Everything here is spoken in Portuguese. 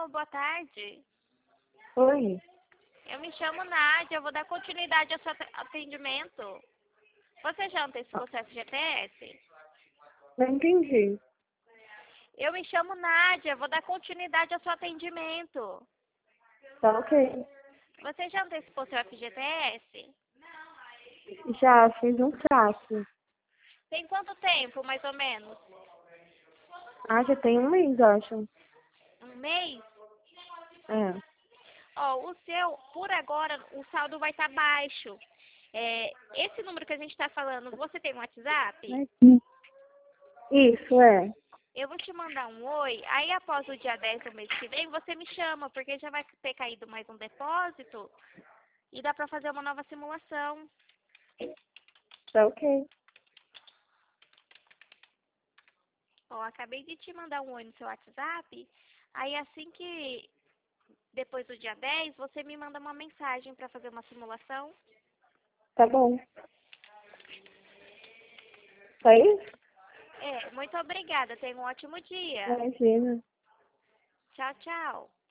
Alô, boa tarde. Oi, Eu me chamo Nádia, eu vou dar continuidade ao seu atendimento. Você já antecipou seu FGTS? não entendi. Eu me chamo Nádia, vou dar continuidade ao seu atendimento. Tá ok. Você já antecipou seu FGTS? Já fiz um traço. Tem quanto tempo, mais ou menos? Ah, já tem um mês, acho. Um mês? É. Ó, o seu, por agora, o saldo vai estar baixo. Esse número que a gente está falando, você tem um WhatsApp? Isso, é. Eu vou te mandar um oi, aí após o dia 10 do mês que vem, você me chama, porque já vai ter caído mais um depósito e dá para fazer uma nova simulação. Tá ok. Ó, acabei de te mandar um oi no seu WhatsApp, aí assim que, depois do dia 10, você me manda uma mensagem para fazer uma simulação. Tá bom. Só isso? Muito obrigada, tenha um ótimo dia. Imagina. Tchau, tchau.